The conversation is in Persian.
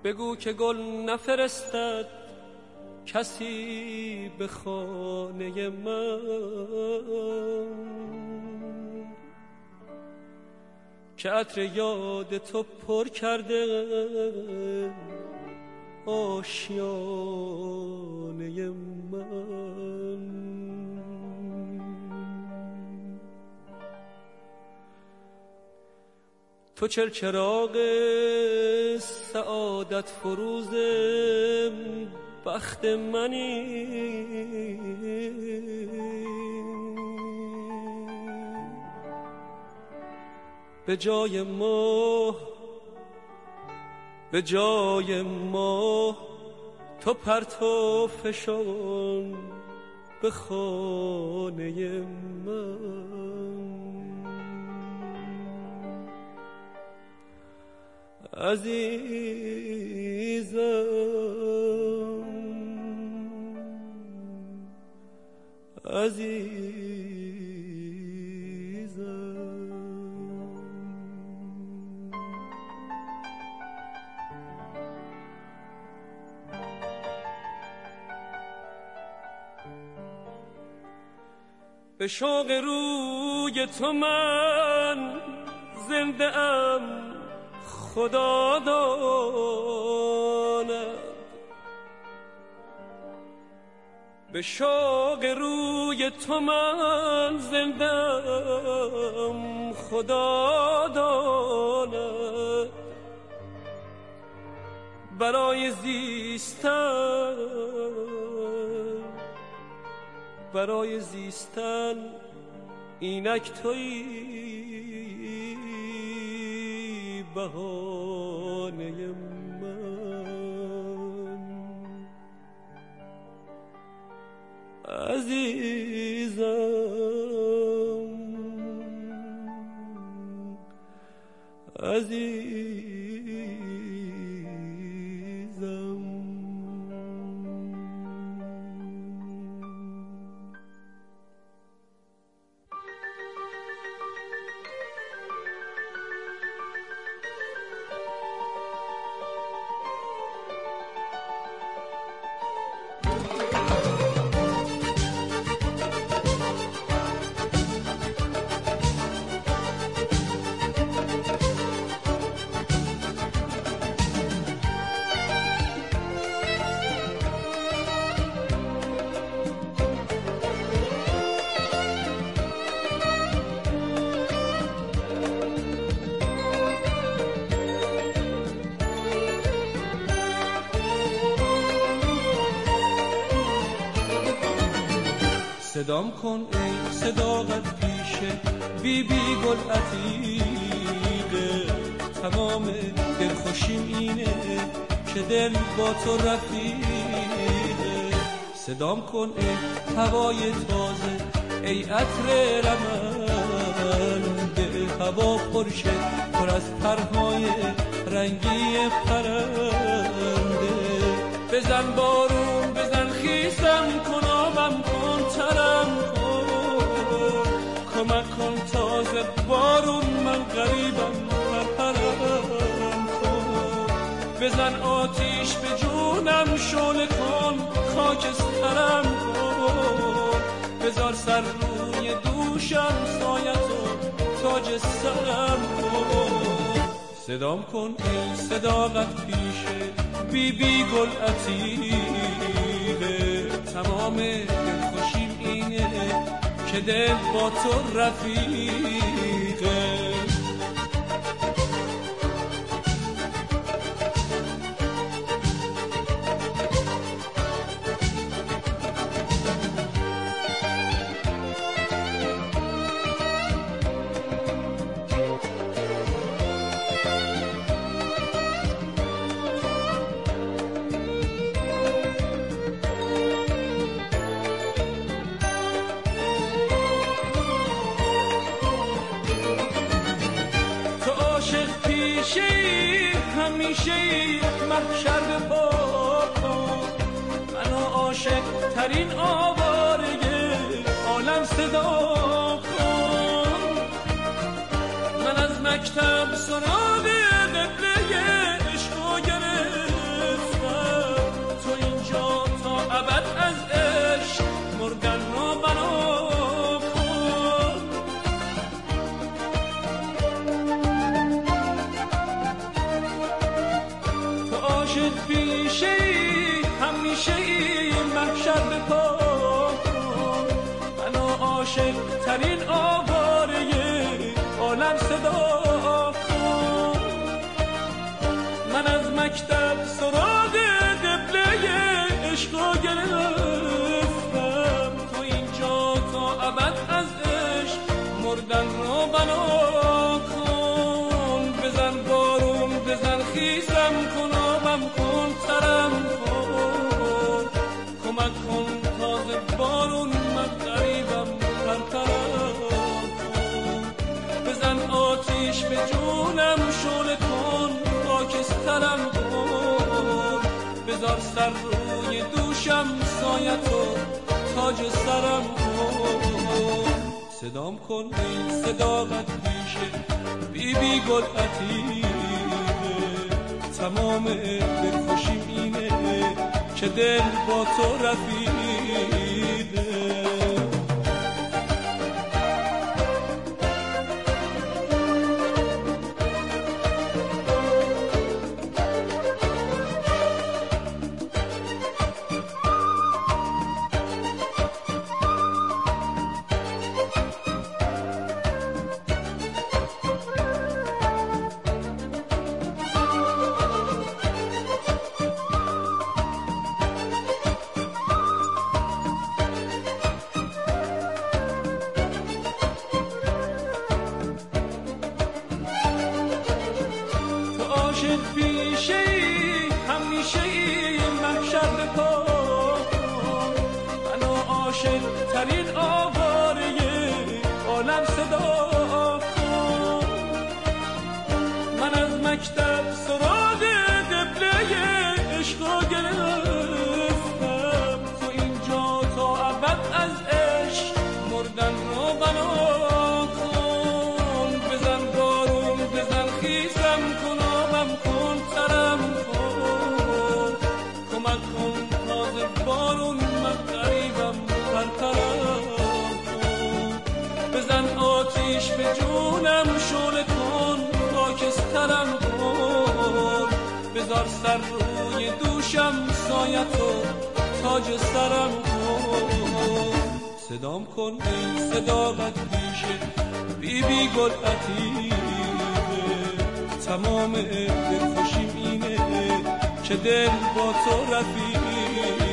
بگو که گل نفرستد کسی به خانه من، که عطر یاد تو پر کرده آشیانه من. تو چراغ سعادت فروز بخت منی، به جای ماه تو پرتو فشان به خانه من. به شوق روی تو من زنده ام خدا داند، به شوق روی تو من زنده ام خدا داند. برای زیستن اینک تویی بهانه من. عزیزم صدام کن ای صداقت پیشه بی گل عتیقه، تمام دلخوشیم اینه که دل با تو رفیقه. صدام کن ای هوای تازه ای عطر رمن، به هوا پرشه پر از پرهای رنگی پرنده. بزن بارون بزن خیسم کن آبم کن ترم کن، کمک کن تازه بارون من غریبم پرپرم کن. بزن آتیش به جونم شعله کن خاکسترم کن، بذار سر روی دوشم سایتو تاج سرم کن. صدام کن ای صداقت پیشه بی گل عتیقه، تمام دلخوشیم اینه که دل با تو رفیقه. همیشه محشر به پا کن، منو عاشق ترین آواره عالم صدا کن. من از مکتب سراغ قبله عشقو گرفتم، عالم صدا کن. من از مکتب سراغ قبله عشقا گرفتم، تو اینجا تا ابد از عشق مردن رو بنا کن. بزن بارون بزن خیزم کن، آبم کن ترم کن، کمک کن تازه بارون من غریبم پرترم کن. بزن آتیش به جونم شعله کن، خاکسترم کن. بذار سر روی دوشم سایتو تاج سرم کن. صدام کن ای صداقت پیشه بی بی گل عتیقه، تمام دلخوشیم اینه که دل با تو رفیقه. پیشه ای همیشه ای محشر بکن، منو عاشق ترین آواره عالم صدا کن. من از مکتب سراغ قبله عشقا گرفتم، تو اینجا تا ابد از عشق مردن رو بنا کن. بزن بارون بزن خیزم کن، کن ترم کن، کمک کن تازه بارون من غریبم پرترم کن. بزن آتیش به جونم شعله کن، خاکسترم کن. بذار سر روی دوشم سایتو تاج سرم کن. صدام کن ای صداقت پیشه بی بی گل عتیقه، تمام دلخوشیم اینه که دل با تو رفیقه.